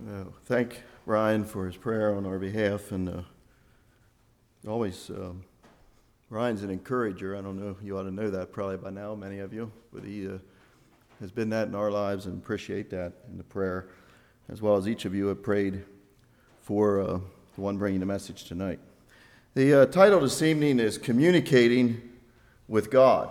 Thank Ryan for his prayer on our behalf, and Ryan's an encourager. I don't know, you ought to know that probably by now, many of you, but he has been that in our lives, and appreciate that in the prayer, as well as each of you have prayed for the one bringing the message tonight. The title this evening is Communicating with God.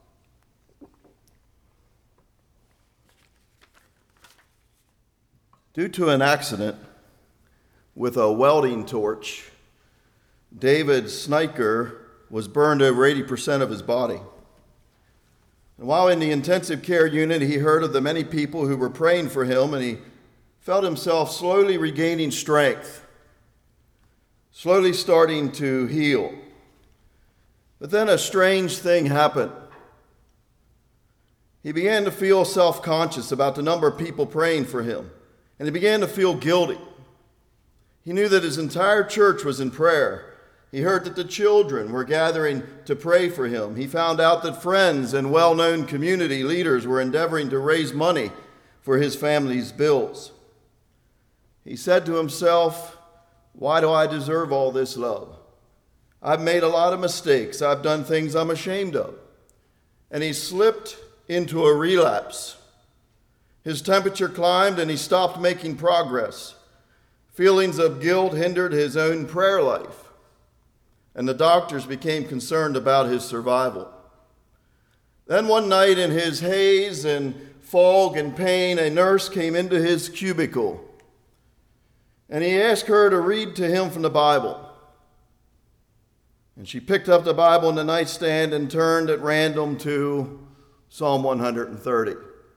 Due to an accident with a welding torch, David Sniker was burned over 80% of his body. And while in the intensive care unit, he heard of the many people who were praying for him, and he felt himself slowly regaining strength, slowly starting to heal. But then a strange thing happened. He began to feel self-conscious about the number of people praying for him, and he began to feel guilty. He knew that his entire church was in prayer. He heard that the children were gathering to pray for him. He found out that friends and well-known community leaders were endeavoring to raise money for his family's bills. He said to himself, "Why do I deserve all this love? I've made a lot of mistakes. I've done things I'm ashamed of." And he slipped into a relapse. His temperature climbed and he stopped making progress. Feelings of guilt hindered his own prayer life, and the doctors became concerned about his survival. Then one night, in his haze and fog and pain, a nurse came into his cubicle, and he asked her to read to him from the Bible. And she picked up the Bible on the nightstand and turned at random to Psalm 130.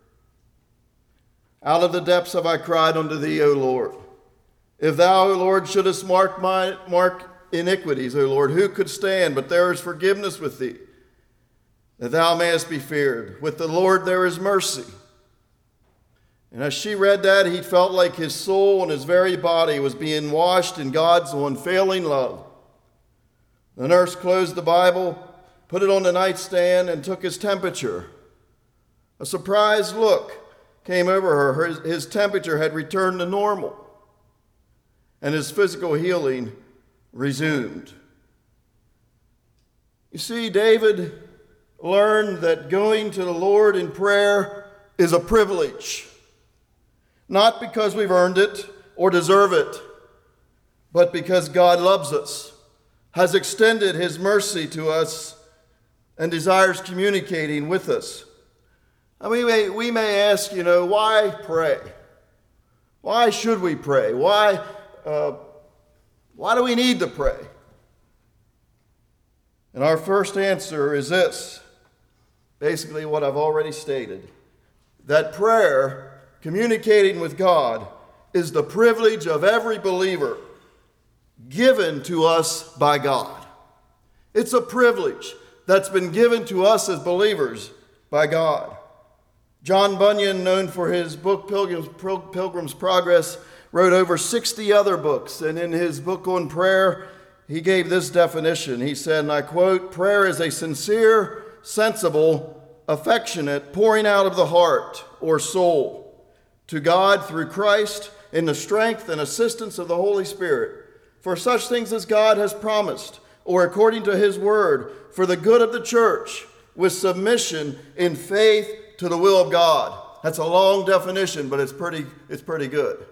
"Out of the depths have I cried unto thee, O Lord. If thou, O Lord, shouldest mark iniquities, O Lord, who could stand? But there is forgiveness with thee, that thou mayest be feared. With the Lord there is mercy." And as she read that, he felt like his soul and his very body was being washed in God's unfailing love. The nurse closed the Bible, put it on the nightstand, and took his temperature. A surprised look came over her. His temperature had returned to normal, and his physical healing resumed. You see, David learned that going to the Lord in prayer is a privilege, not because we've earned it or deserve it, but because God loves us, has extended his mercy to us, and desires communicating with us. I mean, we may ask, why pray? Why should we pray? Why do we need to pray? And our first answer is this, basically what I've already stated, that prayer, communicating with God, is the privilege of every believer given to us by God. It's a privilege that's been given to us as believers by God. John Bunyan, known for his book Pilgrim's Progress, wrote over 60 other books, and in his book on prayer, he gave this definition. He said, and I quote, "Prayer is a sincere, sensible, affectionate pouring out of the heart or soul to God through Christ in the strength and assistance of the Holy Spirit for such things as God has promised, or according to his word, for the good of the church, with submission in faith to the will of God." That's a long definition, but it's pretty good.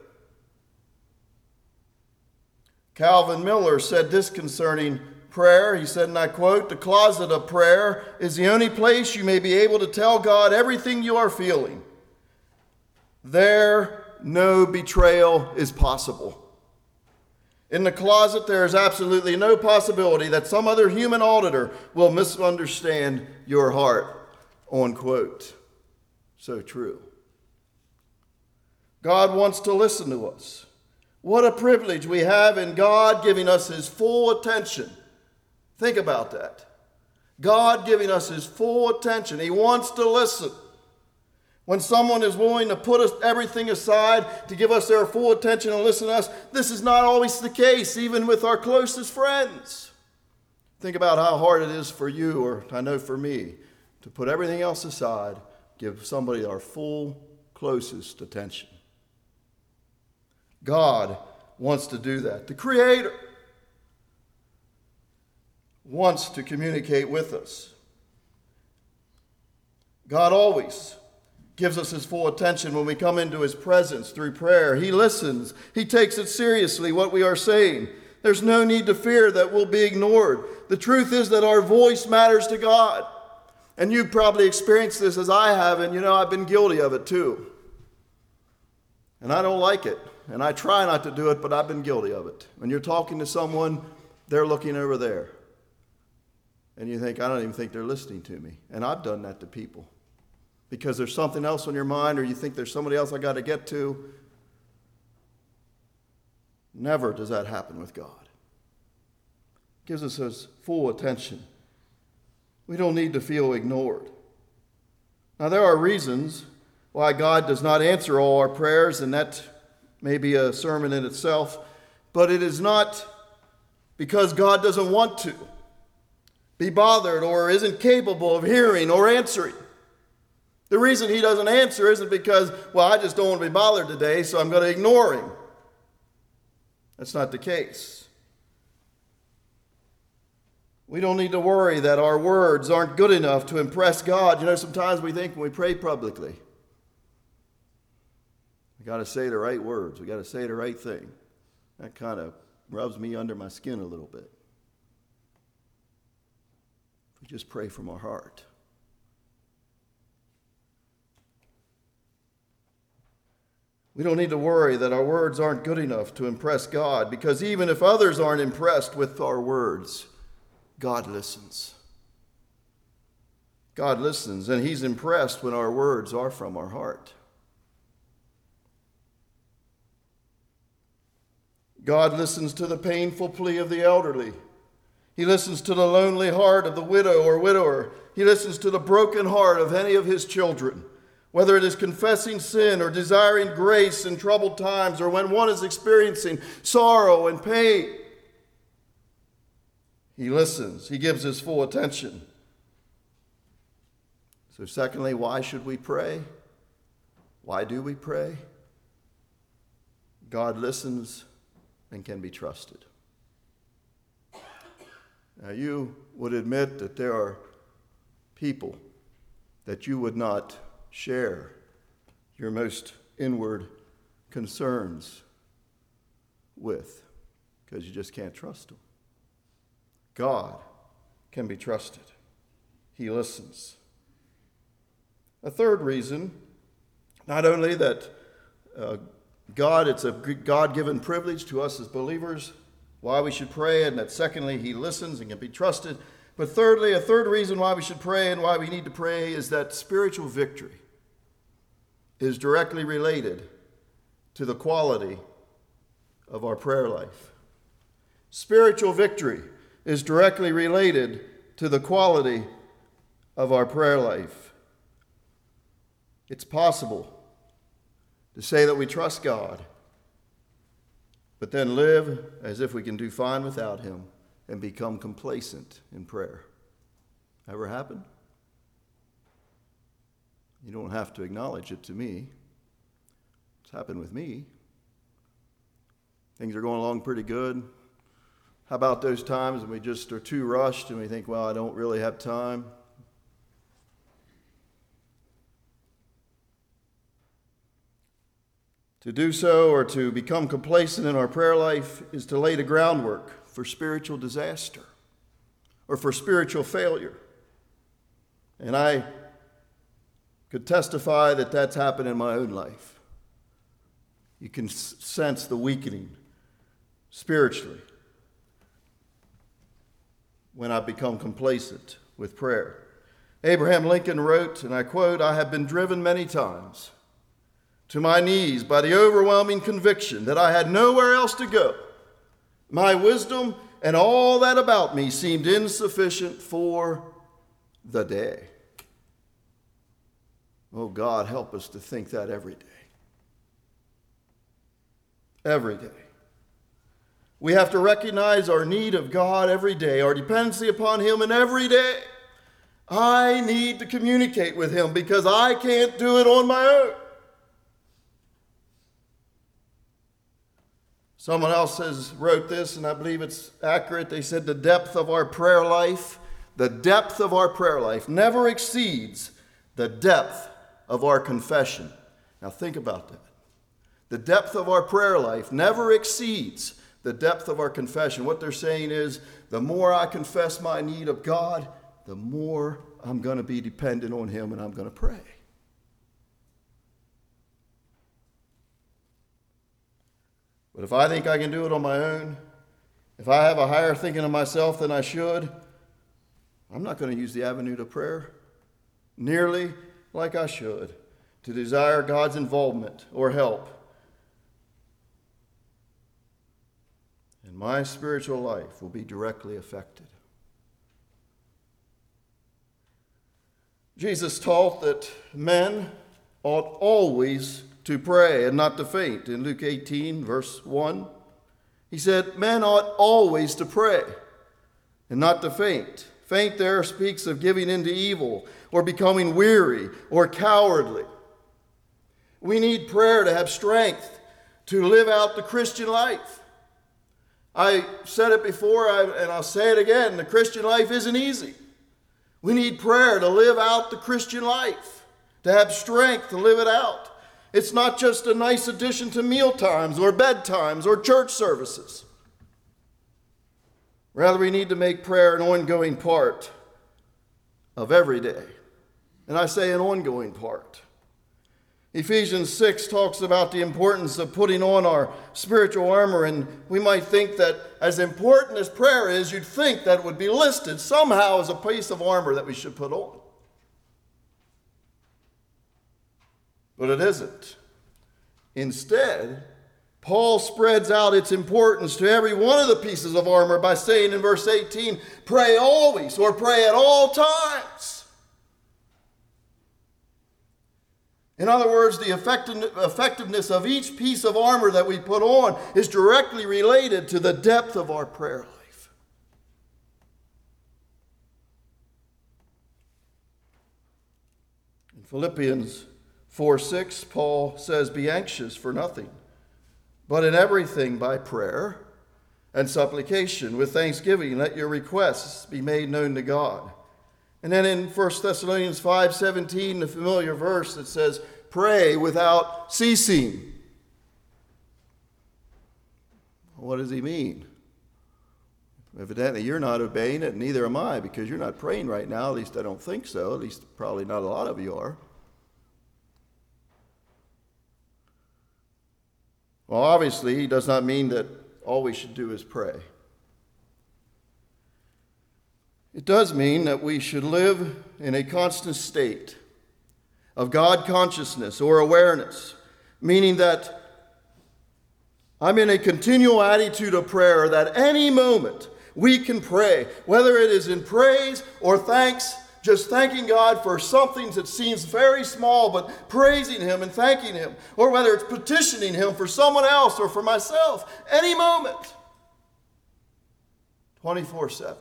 Calvin Miller said this concerning prayer. He said, and I quote, "The closet of prayer is the only place you may be able to tell God everything you are feeling. There, no betrayal is possible. In the closet, there is absolutely no possibility that some other human auditor will misunderstand your heart." Unquote. So true. God wants to listen to us. What a privilege we have in God giving us his full attention. Think about that. God giving us his full attention. He wants to listen. When someone is willing to put everything aside to give us their full attention and listen to us, this is not always the case, even with our closest friends. Think about how hard it is for you, or I know for me, to put everything else aside, give somebody our full, closest attention. God wants to do that. The Creator wants to communicate with us. God always gives us his full attention when we come into his presence through prayer. He listens. He takes it seriously, what we are saying. There's no need to fear that we'll be ignored. The truth is that our voice matters to God. And you've probably experienced this as I have, and I've been guilty of it too. And I don't like it. And I try not to do it, but I've been guilty of it. When you're talking to someone, they're looking over there. And you think, I don't even think they're listening to me. And I've done that to people. Because there's something else on your mind, or you think there's somebody else I got to get to. Never does that happen with God. He gives us his full attention. We don't need to feel ignored. Now, there are reasons why God does not answer all our prayers, and that may be a sermon in itself, but it is not because God doesn't want to be bothered or isn't capable of hearing or answering. The reason he doesn't answer isn't because, I just don't want to be bothered today, so I'm going to ignore him. That's not the case. We don't need to worry that our words aren't good enough to impress God. Sometimes we think when we pray publicly, we got to say the right words. We got to say the right thing. That kind of rubs me under my skin a little bit. If we just pray from our heart. We don't need to worry that our words aren't good enough to impress God, because even if others aren't impressed with our words, God listens. God listens, and he's impressed when our words are from our heart. God listens to the painful plea of the elderly. He listens to the lonely heart of the widow or widower. He listens to the broken heart of any of his children. Whether it is confessing sin or desiring grace in troubled times, or when one is experiencing sorrow and pain, he listens. He gives his full attention. So secondly, why should we pray? Why do we pray? God listens and can be trusted. Now, you would admit that there are people that you would not share your most inward concerns with, because you just can't trust them. God can be trusted. He listens. A third reason, not only that it's a God-given privilege to us as believers, why we should pray, and that secondly, he listens and can be trusted. But thirdly, a third reason why we should pray and why we need to pray is that spiritual victory is directly related to the quality of our prayer life. Spiritual victory is directly related to the quality of our prayer life. It's possible to say that we trust God, but then live as if we can do fine without him and become complacent in prayer. Ever happened? You don't have to acknowledge it to me. It's happened with me. Things are going along pretty good. How about those times when we just are too rushed and we think, I don't really have time? To do so, or to become complacent in our prayer life, is to lay the groundwork for spiritual disaster or for spiritual failure. And I could testify that that's happened in my own life. You can sense the weakening spiritually when I become complacent with prayer. Abraham Lincoln wrote, and I quote, "I have been driven many times to my knees by the overwhelming conviction that I had nowhere else to go. My wisdom and all that about me seemed insufficient for the day." Oh, God, help us to think that every day. Every day. We have to recognize our need of God every day, our dependency upon him, and every day I need to communicate with him because I can't do it on my own. Someone else wrote this, and I believe it's accurate. They said the depth of our prayer life never exceeds the depth of our confession. Now think about that. The depth of our prayer life never exceeds the depth of our confession. What they're saying is, the more I confess my need of God, the more I'm going to be dependent on Him and I'm going to pray. But if I think I can do it on my own, if I have a higher thinking of myself than I should, I'm not going to use the avenue to prayer nearly like I should to desire God's involvement or help. And my spiritual life will be directly affected. Jesus taught that men ought always to pray and not to faint. In Luke 18, verse 1, he said, men ought always to pray and not to faint. Faint there speaks of giving in to evil or becoming weary or cowardly. We need prayer to have strength to live out the Christian life. I said it before, and I'll say it again, the Christian life isn't easy. We need prayer to live out the Christian life, to have strength to live it out. It's not just a nice addition to meal times or bedtimes or church services. Rather, we need to make prayer an ongoing part of every day. And I say an ongoing part. Ephesians 6 talks about the importance of putting on our spiritual armor, and we might think that as important as prayer is, you'd think that it would be listed somehow as a piece of armor that we should put on. But it isn't. Instead, Paul spreads out its importance to every one of the pieces of armor by saying in verse 18, pray always or pray at all times. In other words, the effectiveness of each piece of armor that we put on is directly related to the depth of our prayer life. In Philippians 4:6, Paul says, be anxious for nothing, but in everything by prayer and supplication with thanksgiving, let your requests be made known to God. And then in 1 Thessalonians 5:17, the familiar verse that says, pray without ceasing. What does he mean? Evidently, you're not obeying it, and neither am I, because you're not praying right now. At least I don't think so. At least probably not a lot of you are. Well, obviously, he does not mean that all we should do is pray. It does mean that we should live in a constant state of God consciousness or awareness, meaning that I'm in a continual attitude of prayer that any moment we can pray, whether it is in praise or thanks, just thanking God for something that seems very small, but praising Him and thanking Him, or whether it's petitioning Him for someone else or for myself, any moment, 24/7.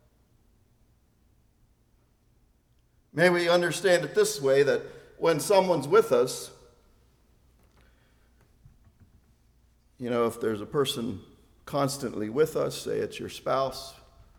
May we understand it this way, that when someone's with us, if there's a person constantly with us, say it's your spouse,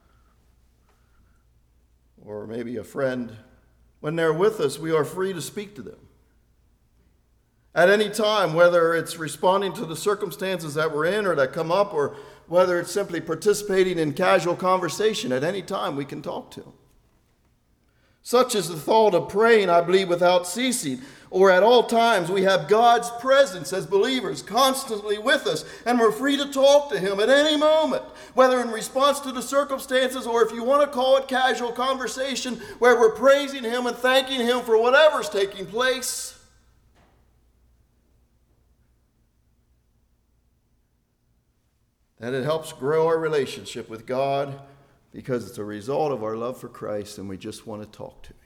or maybe a friend, when they're with us, we are free to speak to them. At any time, whether it's responding to the circumstances that we're in or that come up, or whether it's simply participating in casual conversation, at any time we can talk to them. Such is the thought of praying, I believe, without ceasing, or at all times we have God's presence as believers constantly with us, and we're free to talk to Him at any moment, whether in response to the circumstances or if you want to call it casual conversation, where we're praising Him and thanking Him for whatever's taking place. And it helps grow our relationship with God, because it's a result of our love for Christ and we just want to talk to Him.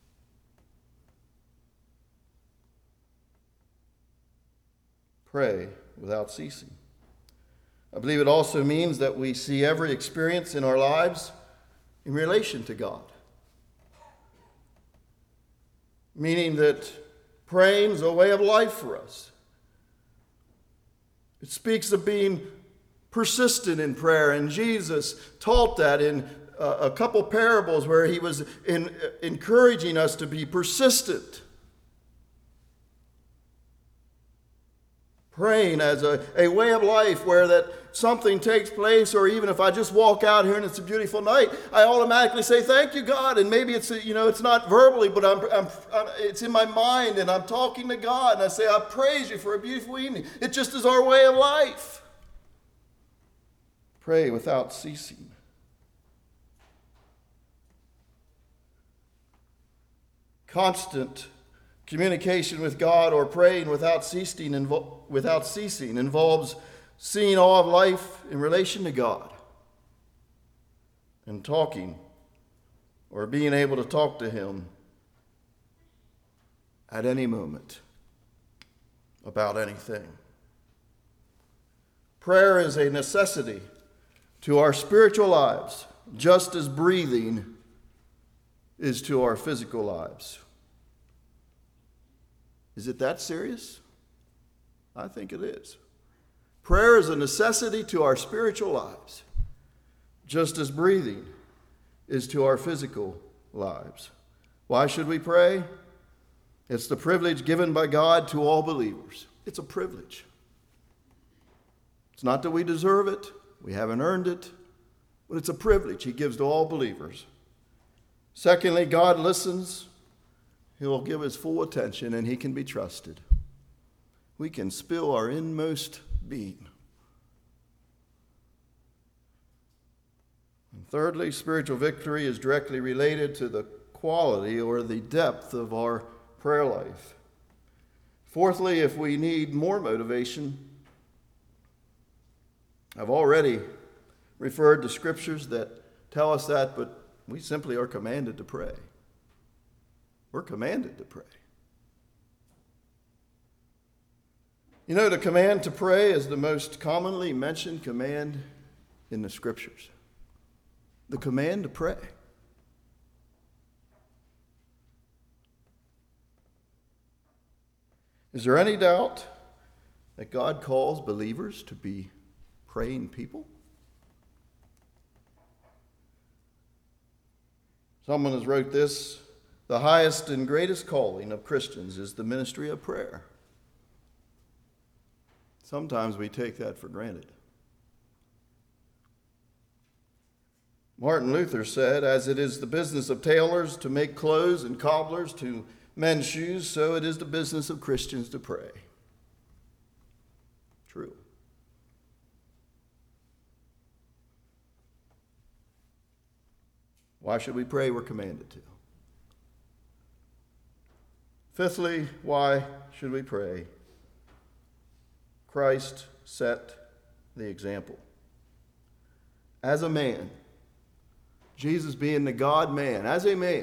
Pray without ceasing. I believe it also means that we see every experience in our lives in relation to God. Meaning that praying is a way of life for us. It speaks of being persistent in prayer. And Jesus taught that in a couple parables where he was encouraging us to be persistent. Praying as a way of life where that something takes place, or even if I just walk out here and it's a beautiful night, I automatically say, thank you, God. And maybe it's, it's not verbally, but it's in my mind, and I'm talking to God, and I say, I praise you for a beautiful evening. It just is our way of life. Pray without ceasing. Constant communication with God, or praying without ceasing involves seeing all of life in relation to God, and talking, or being able to talk to him at any moment about anything. Prayer is a necessity to our spiritual lives, just as breathing is to our physical lives. Is it that serious? I think it is. Prayer is a necessity to our spiritual lives, just as breathing is to our physical lives. Why should we pray? It's the privilege given by God to all believers. It's a privilege. It's not that we deserve it, we haven't earned it, but it's a privilege he gives to all believers. Secondly, God listens. He will give his full attention, and he can be trusted. We can spill our inmost being. And thirdly, spiritual victory is directly related to the quality or the depth of our prayer life. Fourthly, if we need more motivation, I've already referred to scriptures that tell us that, but we simply are commanded to pray. We're commanded to pray. The command to pray is the most commonly mentioned command in the scriptures. The command to pray. Is there any doubt that God calls believers to be praying people? Someone has wrote this: the highest and greatest calling of Christians is the ministry of prayer. Sometimes we take that for granted. Martin Luther said, as it is the business of tailors to make clothes and cobblers to mend shoes, so it is the business of Christians to pray. True. Why should we pray? We're commanded to. Fifthly, why should we pray? Christ set the example. As a man, Jesus being the God-man, as a man,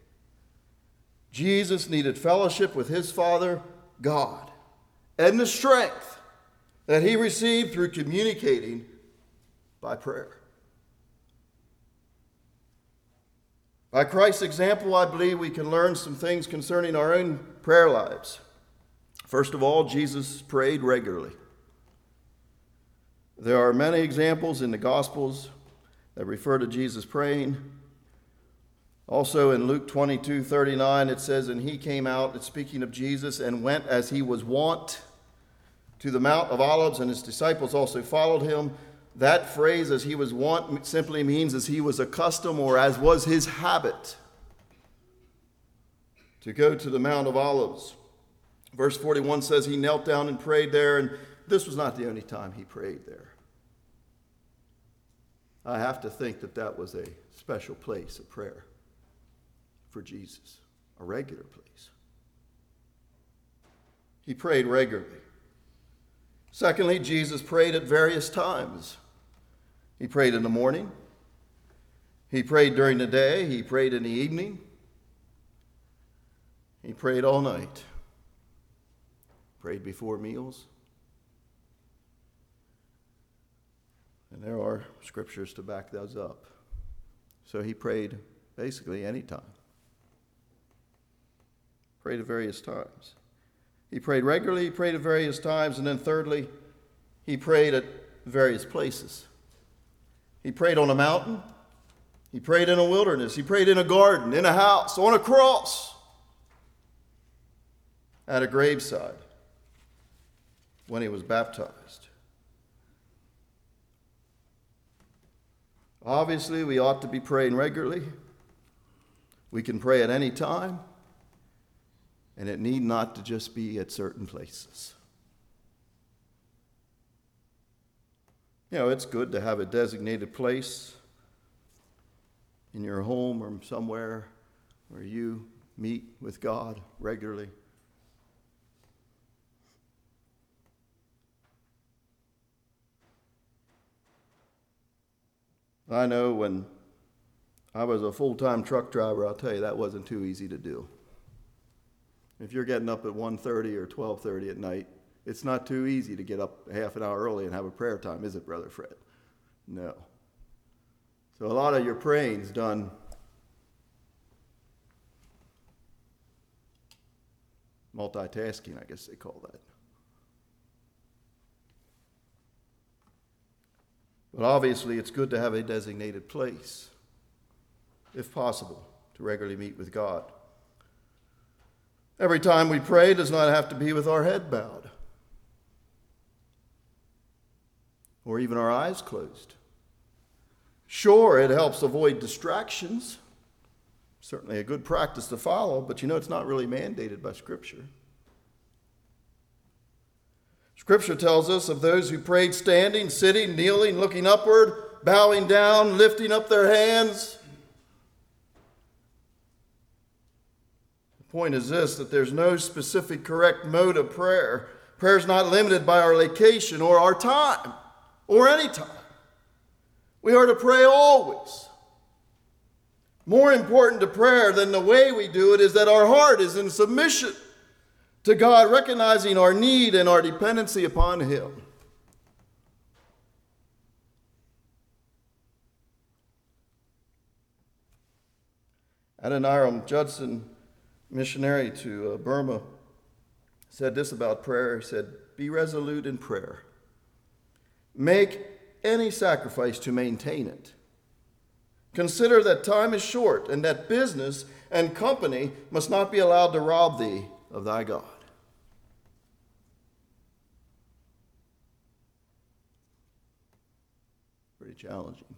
Jesus needed fellowship with his Father, God, and the strength that he received through communicating by prayer. By Christ's example, I believe we can learn some things concerning our own prayer lives. First of all, Jesus prayed regularly. There are many examples in the Gospels that refer to Jesus praying. Also in Luke 22:39, it says, and he came out, it's speaking of Jesus, and went as he was wont to the Mount of Olives, and his disciples also followed him. That phrase, as he was wont, simply means as he was accustomed, or as was his habit, to go to the Mount of Olives. Verse 41 says he knelt down and prayed there, and this was not the only time he prayed there. I have to think that that was a special place of prayer for Jesus, a regular place. He prayed regularly. Secondly, Jesus prayed at various times. He prayed in the morning. He prayed during the day. He prayed in the evening. He prayed all night. Prayed before meals. And there are scriptures to back those up. So he prayed basically any time. Prayed at various times. He prayed regularly, he prayed at various times, and then thirdly, he prayed at various places. He prayed on a mountain. He prayed in a wilderness. He prayed in a garden, in a house, on a cross, at a graveside when he was baptized. Obviously, we ought to be praying regularly. We can pray at any time, and it need not to just be at certain places. You know, it's good to have a designated place in your home or somewhere where you meet with God regularly. I know when I was a full-time truck driver, I'll tell you, that wasn't too easy to do. If you're getting up at 1:30 or 12:30 at night, it's not too easy to get up half an hour early and have a prayer time, is it, Brother Fred? No. So a lot of your praying's done multitasking, I guess they call that. But obviously, it's good to have a designated place, if possible, to regularly meet with God. Every time we pray does not have to be with our head bowed or even our eyes closed. Sure, it helps avoid distractions. Certainly a good practice to follow, but you know it's not really mandated by Scripture. Scripture tells us of those who prayed standing, sitting, kneeling, looking upward, bowing down, lifting up their hands. The point is this, that there's no specific correct mode of prayer. Prayer is not limited by our location or our time or any time. We are to pray always. More important to prayer than the way we do it is that our heart is in submission to God, recognizing our need and our dependency upon Him. Adoniram Judson, missionary to Burma, said this about prayer. He said, "Be resolute in prayer. Make any sacrifice to maintain it. Consider that time is short and that business and company must not be allowed to rob thee of thy God." Pretty challenging.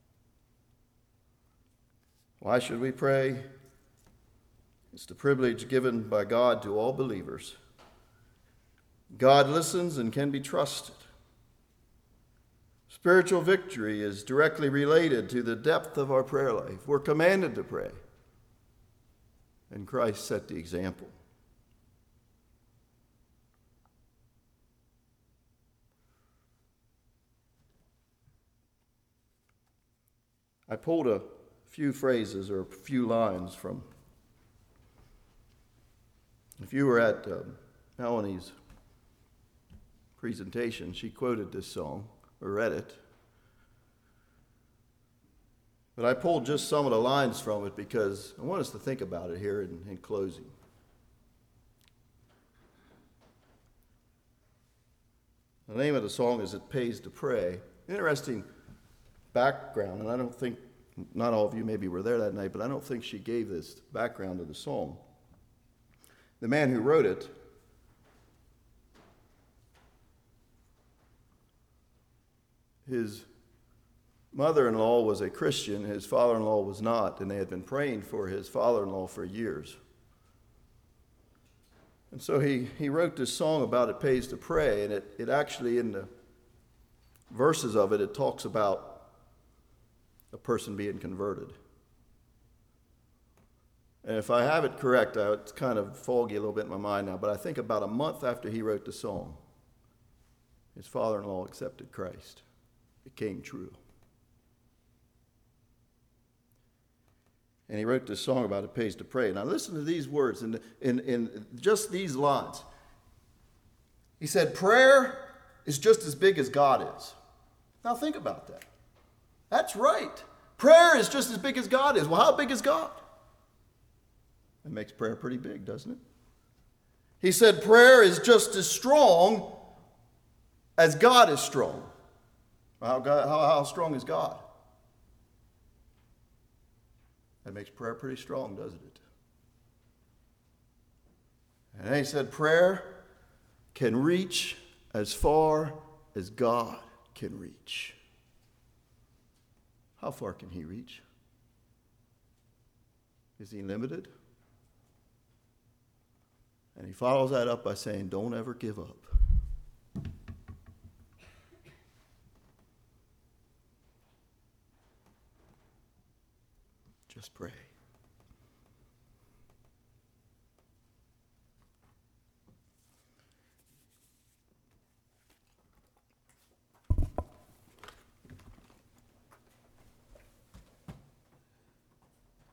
Why should we pray? It's the privilege given by God to all believers. God listens and can be trusted. Spiritual victory is directly related to the depth of our prayer life. We're commanded to pray, and Christ set the example. I pulled a few phrases or a few lines from, if you were at Melanie's presentation, she quoted this song or read it. But I pulled just some of the lines from it because I want us to think about it here in closing. The name of the song is "It Pays to Pray." Interesting background, and I don't think, not all of you maybe were there that night, but I don't think she gave this background to the song. The man who wrote it his mother-in-law was a Christian, his father-in-law was not, and they had been praying for his father-in-law for years. And so he wrote this song about it pays to pray, and it actually, in the verses of it, it talks about a person being converted. And if I have it correct, it's kind of foggy a little bit in my mind now, but I think about a month after he wrote the song, his father-in-law accepted Christ. It came true. And he wrote this song about it pays to pray. Now listen to these words in just these lines. He said, prayer is just as big as God is. Now think about that. That's right. Prayer is just as big as God is. Well, how big is God? That makes prayer pretty big, doesn't it? He said prayer is just as strong as God is strong. How strong is God? That makes prayer pretty strong, doesn't it? And then he said, prayer can reach as far as God can reach. How far can he reach? Is he limited? And he follows that up by saying, don't ever give up. Just pray.